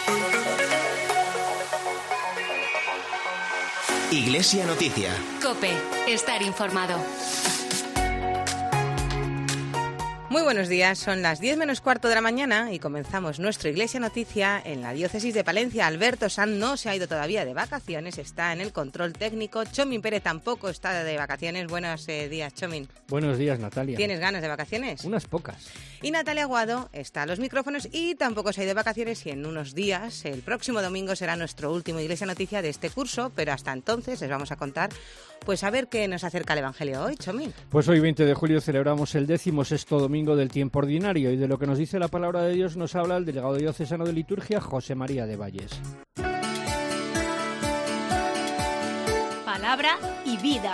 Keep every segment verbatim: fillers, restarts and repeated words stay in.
Iglesia Noticia. COPE. Estar informado. Muy buenos días, son las diez menos cuarto de la mañana y comenzamos nuestra Iglesia Noticia en la diócesis de Palencia. Alberto Sanz no se ha ido todavía de vacaciones, está en el control técnico. Chomin Pérez tampoco está de vacaciones. Buenos eh, días, Chomin. Buenos días, Natalia. ¿Tienes ganas de vacaciones? Unas pocas. Y Natalia Aguado está a los micrófonos y tampoco se ha ido de vacaciones, y en unos días, el próximo domingo, será nuestro último Iglesia Noticia de este curso, pero hasta entonces les vamos a contar, pues a ver qué nos acerca el Evangelio hoy, Chomin. Pues hoy, veinte de julio, celebramos el décimo sexto domingo del tiempo ordinario, y de lo que nos dice la palabra de Dios nos habla el delegado diocesano de liturgia, José María de Valles. Palabra y vida.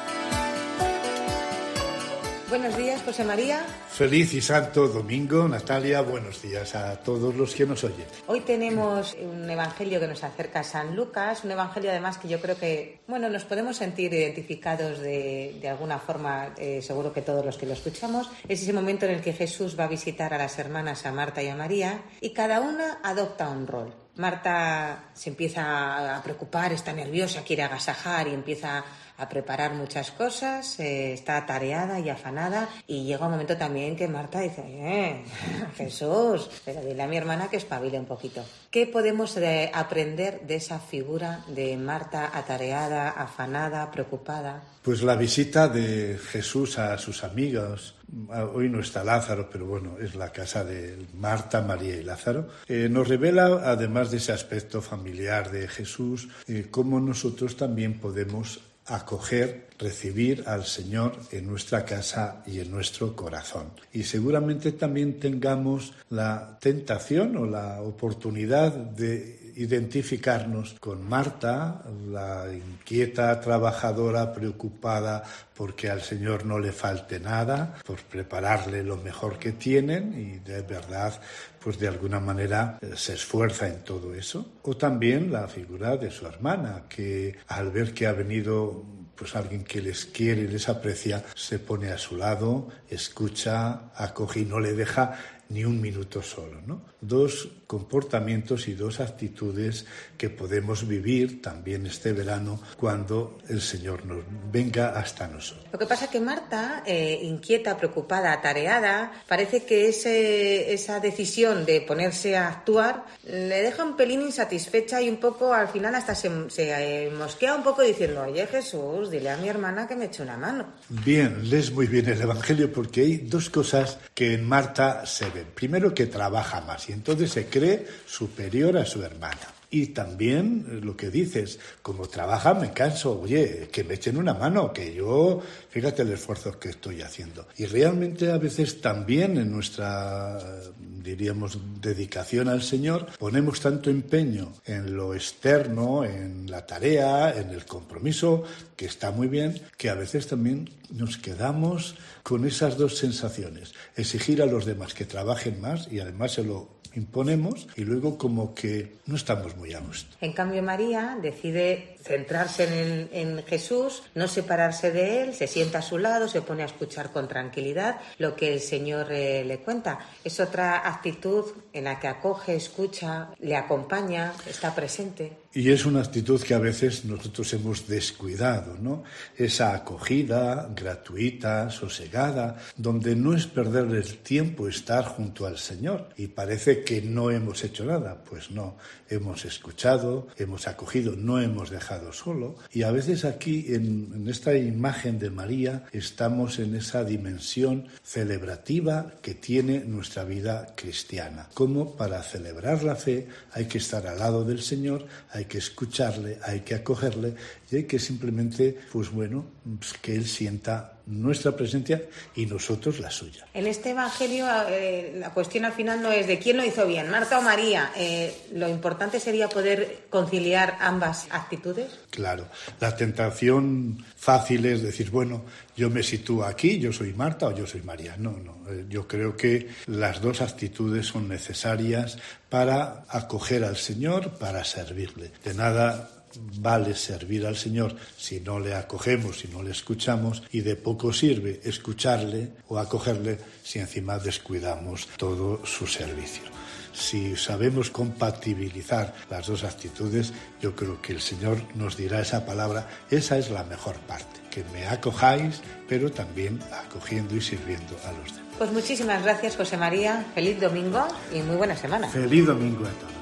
Buenos días, José María. Feliz y santo domingo, Natalia. Buenos días a todos los que nos oyen. Hoy tenemos un evangelio que nos acerca a San Lucas, un evangelio además que yo creo que, bueno, nos podemos sentir identificados de, de alguna forma, eh, seguro que todos los que lo escuchamos. Es ese momento en el que Jesús va a visitar a las hermanas, a Marta y a María, y cada una adopta un rol. Marta se empieza a preocupar, está nerviosa, quiere agasajar y empieza a preparar muchas cosas, eh, está atareada y afanada, y llega un momento también que Marta dice, eh, Jesús, pero dile a mi hermana que espabile un poquito. ¿Qué podemos eh, aprender de esa figura de Marta atareada, afanada, preocupada? Pues la visita de Jesús a sus amigos. Hoy no está Lázaro, pero bueno, es la casa de Marta, María y Lázaro. Eh, nos revela, además de ese aspecto familiar de Jesús, eh, cómo nosotros también podemos acoger, recibir al Señor en nuestra casa y en nuestro corazón. Y seguramente también tengamos la tentación o la oportunidad de identificarnos con Marta, la inquieta, trabajadora, preocupada porque al Señor no le falte nada, por prepararle lo mejor que tienen, y de verdad, pues de alguna manera se esfuerza en todo eso. O también la figura de su hermana, que al ver que ha venido pues alguien que les quiere y les aprecia, se pone a su lado, escucha, acoge y no le deja ni un minuto solo, ¿no? Dos comportamientos y dos actitudes que podemos vivir también este verano cuando el Señor nos venga hasta nosotros. Lo que pasa es que Marta, eh, inquieta, preocupada, atareada, parece que ese, esa decisión de ponerse a actuar le deja un pelín insatisfecha, y un poco al final hasta se, se eh, mosquea un poco diciendo, oye Jesús, dile a mi hermana que me eche una mano. Bien, lees muy bien el Evangelio, porque hay dos cosas que en Marta se ven. Primero, que trabaja más y entonces se cree superior a su hermana. Y también lo que dices, como trabaja me canso, oye, que me echen una mano, que yo, fíjate el esfuerzo que estoy haciendo. Y realmente a veces también en nuestra, diríamos, dedicación al Señor, ponemos tanto empeño en lo externo, en la tarea, en el compromiso, que está muy bien, que a veces también nos quedamos con esas dos sensaciones. Exigir a los demás que trabajen más, y además se lo imponemos, y luego como que no estamos muy a gusto. En cambio, María decide centrarse en, en Jesús, no separarse de él, se sienta a su lado, se pone a escuchar con tranquilidad lo que el Señor eh, le cuenta. Es otra actitud en la que acoge, escucha, le acompaña, está presente. Y es una actitud que a veces nosotros hemos descuidado, ¿no? Esa acogida gratuita, sosegada, donde no es perder el tiempo estar junto al Señor. Y parece que no hemos hecho nada. Pues no, hemos escuchado, hemos acogido, no hemos dejado solo. Y a veces aquí, en, en esta imagen de María, estamos en esa dimensión celebrativa que tiene nuestra vida cristiana. Como para celebrar la fe hay que estar al lado del Señor, hay que escucharle, hay que acogerle, y hay que simplemente, pues bueno, pues que Él sienta nuestra presencia y nosotros la suya. En este Evangelio eh, la cuestión al final no es de quién lo hizo bien, Marta o María. Eh, lo importante sería poder conciliar ambas actitudes. Claro, la tentación fácil es decir, bueno, yo me sitúo aquí, yo soy Marta o yo soy María. No, no, eh, yo creo que las dos actitudes son necesarias para acoger al Señor, para servirle. De nada vale servir al Señor si no le acogemos, si no le escuchamos, y de poco sirve escucharle o acogerle si encima descuidamos todo su servicio. si sabemos compatibilizar las dos actitudes, yo creo que el Señor nos dirá esa palabra, esa es la mejor parte, que me acojáis, pero también acogiendo y sirviendo a los demás. Pues muchísimas gracias, José María. Feliz domingo y muy buena semana. Feliz domingo a todos.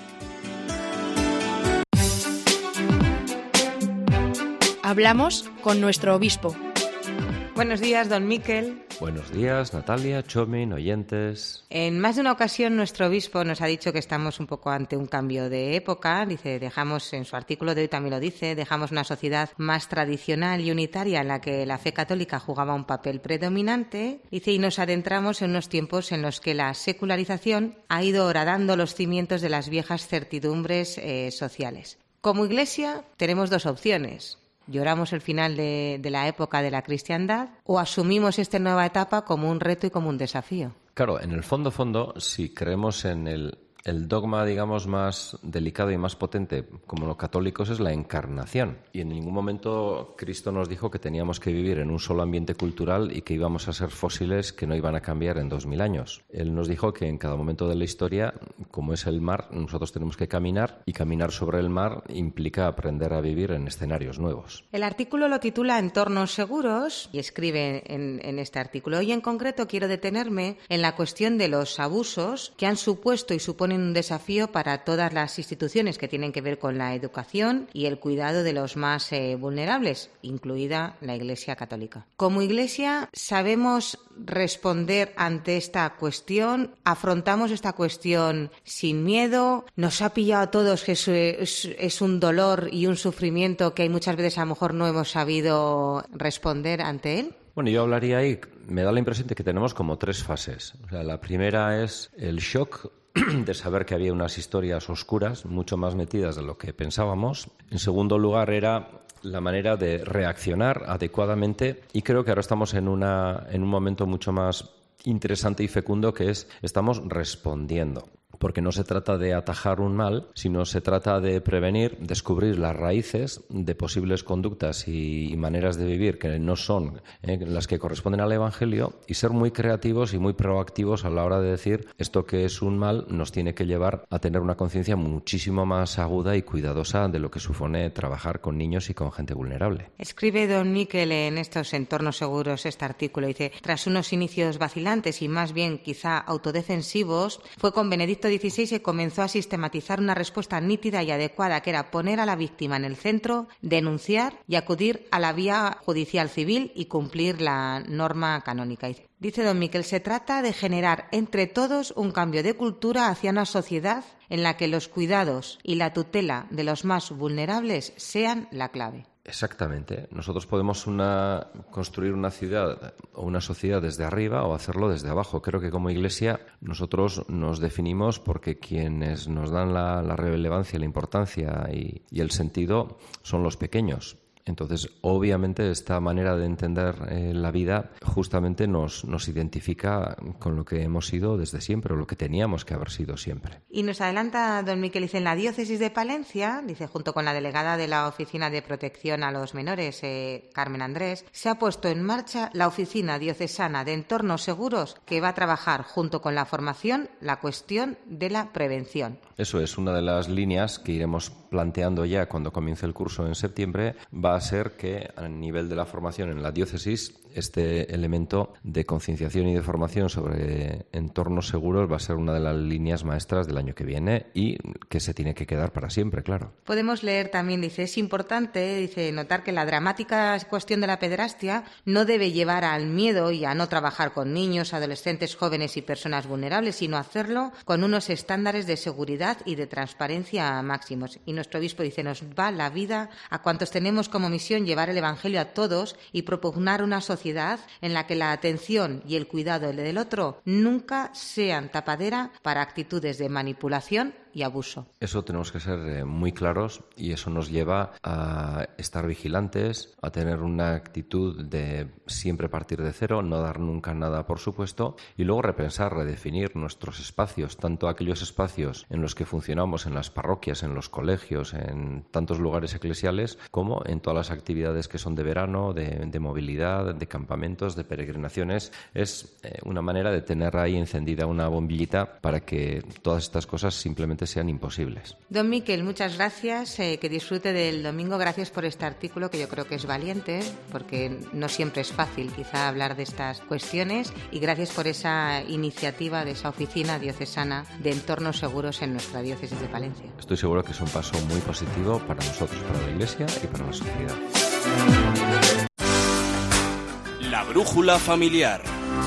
Hablamos con nuestro obispo. Buenos días, don Miquel. Buenos días, Natalia, Chomin, oyentes. En más de una ocasión nuestro obispo nos ha dicho que estamos un poco ante un cambio de época. Dice, dejamos, en su artículo de hoy también lo dice, dejamos una sociedad más tradicional y unitaria en la que la fe católica jugaba un papel predominante. Dice, y nos adentramos en unos tiempos en los que la secularización ha ido horadando los cimientos de las viejas certidumbres eh, sociales. Como Iglesia tenemos dos opciones. ¿Lloramos el final de, de la época de la cristiandad o asumimos esta nueva etapa como un reto y como un desafío? Claro, en el fondo, fondo, si creemos en el, el dogma, digamos, más delicado y más potente como los católicos es la encarnación. Y en ningún momento Cristo nos dijo que teníamos que vivir en un solo ambiente cultural y que íbamos a ser fósiles que no iban a cambiar en dos mil años. Él nos dijo que en cada momento de la historia, como es el mar, nosotros tenemos que caminar, y caminar sobre el mar implica aprender a vivir en escenarios nuevos. El artículo lo titula Entornos seguros y escribe en, en este artículo. Hoy en concreto quiero detenerme en la cuestión de los abusos que han supuesto y suponen un desafío para todas las instituciones que tienen que ver con la educación y el cuidado de los más eh, vulnerables, incluida la Iglesia Católica. Como Iglesia, ¿sabemos responder ante esta cuestión? ¿Afrontamos esta cuestión sin miedo? ¿Nos ha pillado a todos que es, es, es un dolor y un sufrimiento que hay muchas veces a lo mejor no hemos sabido responder ante él? Bueno, yo hablaría ahí, me da la impresión de que tenemos como tres fases. O sea, la primera es el shock de saber que había unas historias oscuras, mucho más metidas de lo que pensábamos. En segundo lugar, era la manera de reaccionar adecuadamente, y creo que ahora estamos en, una, en un momento mucho más interesante y fecundo, que es estamos respondiendo. Porque no se trata de atajar un mal, sino se trata de prevenir, descubrir las raíces de posibles conductas y, y maneras de vivir que no son eh, las que corresponden al Evangelio, y ser muy creativos y muy proactivos a la hora de decir esto que es un mal nos tiene que llevar a tener una conciencia muchísimo más aguda y cuidadosa de lo que supone trabajar con niños y con gente vulnerable. Escribe don Miquel en estos Entornos seguros este artículo, dice, tras unos inicios vacilantes y más bien quizá autodefensivos, fue con Benedicto dieciséis se comenzó a sistematizar una respuesta nítida y adecuada, que era poner a la víctima en el centro, denunciar y acudir a la vía judicial civil y cumplir la norma canónica. Dice don Miquel, se trata de generar entre todos un cambio de cultura hacia una sociedad en la que los cuidados y la tutela de los más vulnerables sean la clave. Exactamente. Nosotros podemos una, construir una ciudad o una sociedad desde arriba o hacerlo desde abajo. Creo que como Iglesia nosotros nos definimos porque quienes nos dan la, la relevancia, la importancia y, y el sentido son los pequeños. Entonces, obviamente, esta manera de entender eh, la vida justamente nos, nos identifica con lo que hemos sido desde siempre, o lo que teníamos que haber sido siempre. Y nos adelanta don Miquel, dice, en la diócesis de Palencia, dice, junto con la delegada de la Oficina de Protección a los Menores, eh, Carmen Andrés, se ha puesto en marcha la Oficina Diocesana de Entornos Seguros, que va a trabajar junto con la formación la cuestión de la prevención. Eso es una de las líneas que iremos planteando ya cuando comience el curso en septiembre. Va a ser que a nivel de la formación en la diócesis este elemento de concienciación y de formación sobre entornos seguros va a ser una de las líneas maestras del año que viene y que se tiene que quedar para siempre, claro. Podemos leer también, dice, es importante, dice, notar que la dramática cuestión de la pederastia no debe llevar al miedo y a no trabajar con niños, adolescentes, jóvenes y personas vulnerables, sino hacerlo con unos estándares de seguridad y de transparencia máximos. Y nuestro obispo dice, nos va la vida a cuantos tenemos como misión llevar el Evangelio a todos y propugnar una sociedad en la que la atención y el cuidado del otro nunca sean tapadera para actitudes de manipulación y abuso. Eso tenemos que ser eh, muy claros y eso nos lleva a estar vigilantes, a tener una actitud de siempre partir de cero, no dar nunca nada por supuesto y luego repensar, redefinir nuestros espacios, tanto aquellos espacios en los que funcionamos en las parroquias, en los colegios, en tantos lugares eclesiales, como en todas las actividades que son de verano, de, de movilidad, de campamentos, de peregrinaciones. Es eh, una manera de tener ahí encendida una bombillita para que todas estas cosas simplemente sean imposibles. Don Miquel, muchas gracias, eh, que disfrute del domingo. Gracias por este artículo que yo creo que es valiente, porque no siempre es fácil quizá hablar de estas cuestiones, y gracias por esa iniciativa de esa oficina diocesana de entornos seguros en nuestra diócesis de Palencia. Estoy seguro que es un paso muy positivo para nosotros, para la Iglesia y para la sociedad. La brújula familiar.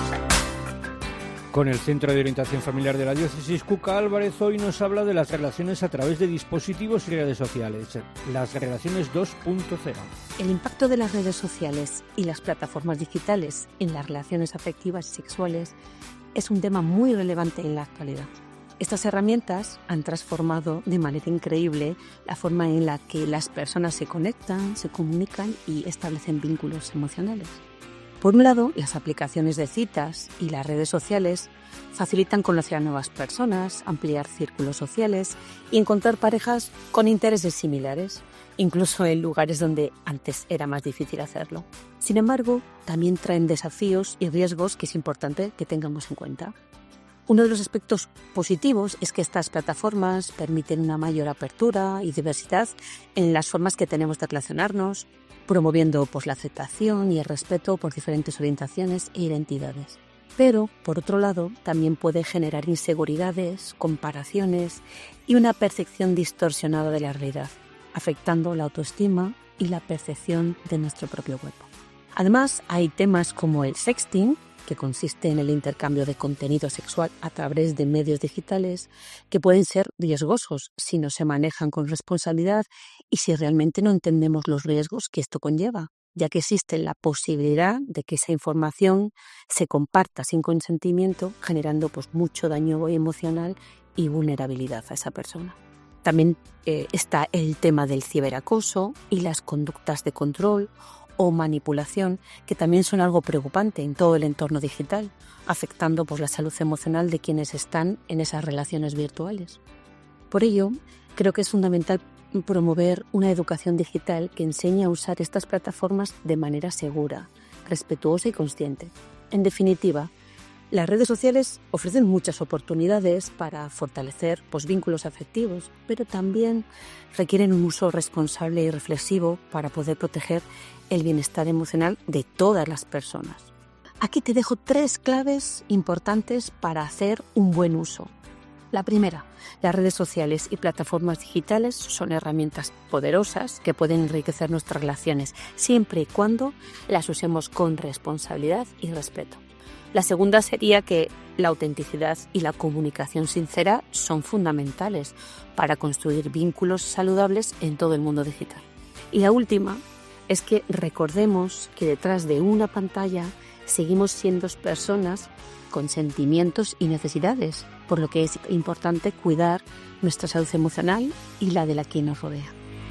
Con el Centro de Orientación Familiar de la Diócesis, Cuca Álvarez hoy nos habla de las relaciones a través de dispositivos y redes sociales, las relaciones dos punto cero. El impacto de las redes sociales y las plataformas digitales en las relaciones afectivas y sexuales es un tema muy relevante en la actualidad. Estas herramientas han transformado de manera increíble la forma en la que las personas se conectan, se comunican y establecen vínculos emocionales. Por un lado, las aplicaciones de citas y las redes sociales facilitan conocer a nuevas personas, ampliar círculos sociales y encontrar parejas con intereses similares, incluso en lugares donde antes era más difícil hacerlo. Sin embargo, también traen desafíos y riesgos que es importante que tengamos en cuenta. Uno de los aspectos positivos es que estas plataformas permiten una mayor apertura y diversidad en las formas que tenemos de relacionarnos, promoviendo pues, la aceptación y el respeto por diferentes orientaciones e identidades. Pero, por otro lado, también puede generar inseguridades, comparaciones y una percepción distorsionada de la realidad, afectando la autoestima y la percepción de nuestro propio cuerpo. Además, hay temas como el sexting, que consiste en el intercambio de contenido sexual a través de medios digitales, que pueden ser riesgosos si no se manejan con responsabilidad y si realmente no entendemos los riesgos que esto conlleva, ya que existe la posibilidad de que esa información se comparta sin consentimiento, generando pues, mucho daño emocional y vulnerabilidad a esa persona. También eh, está el tema del ciberacoso y las conductas de control o manipulación, que también son algo preocupante en todo el entorno digital, afectando pues, la salud emocional de quienes están en esas relaciones virtuales. Por ello, creo que es fundamental promover una educación digital que enseñe a usar estas plataformas de manera segura, respetuosa y consciente. En definitiva, las redes sociales ofrecen muchas oportunidades para fortalecer pues, vínculos afectivos, pero también requieren un uso responsable y reflexivo para poder proteger el bienestar emocional de todas las personas. Aquí te dejo tres claves importantes para hacer un buen uso. La primera, las redes sociales y plataformas digitales son herramientas poderosas que pueden enriquecer nuestras relaciones siempre y cuando las usemos con responsabilidad y respeto. La segunda sería que la autenticidad y la comunicación sincera son fundamentales para construir vínculos saludables en todo el mundo digital. Y la última es que recordemos que detrás de una pantalla seguimos siendo personas con sentimientos y necesidades, por lo que es importante cuidar nuestra salud emocional y la de la que nos rodea.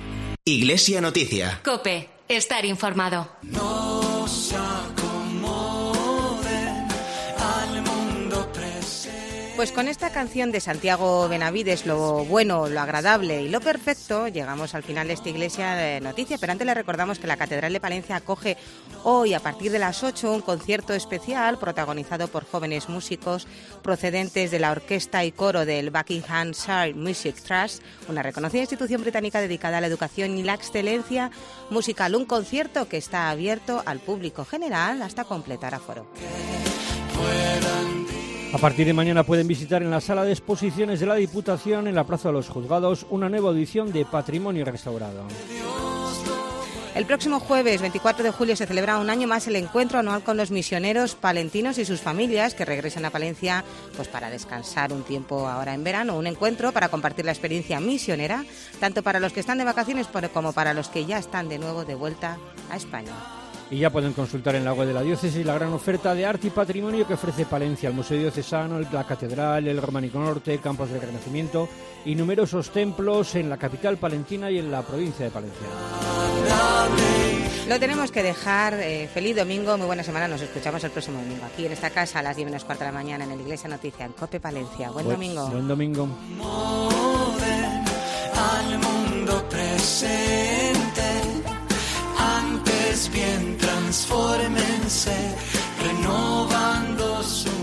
Iglesia Noticia. COPE. Estar informado. No se acomoden al mundo presente. Pues con esta canción de Santiago Benavides, lo bueno, lo agradable y lo perfecto, llegamos al final de esta Iglesia Noticia. Pero antes le recordamos que la Catedral de Palencia acoge hoy a partir de las ocho un concierto especial protagonizado por jóvenes músicos procedentes de la orquesta y coro del Buckinghamshire Music Trust, una reconocida institución británica dedicada a la educación y la excelencia musical. Un concierto que está abierto al público general hasta completar aforo. A partir de mañana pueden visitar en la sala de exposiciones de la Diputación, en la Plaza de los Juzgados, una nueva edición de Patrimonio Restaurado. El próximo jueves veinticuatro de julio se celebra un año más el encuentro anual con los misioneros palentinos y sus familias que regresan a Palencia pues para descansar un tiempo ahora en verano. Un encuentro para compartir la experiencia misionera, tanto para los que están de vacaciones como para los que ya están de nuevo de vuelta a España. Y ya pueden consultar en la web de la diócesis la gran oferta de arte y patrimonio que ofrece Palencia, el Museo Diocesano, la Catedral, el Románico Norte, campos del Renacimiento y numerosos templos en la capital palentina y en la provincia de Palencia. Lo tenemos que dejar. Eh, feliz domingo, muy buena semana. Nos escuchamos el próximo domingo aquí en esta casa a las diez menos cuarto de la mañana en el Iglesia Noticia, en COPE Palencia. Buen Buen, domingo. Buen domingo. Al mundo presente, antes bien transfórmense, renovando su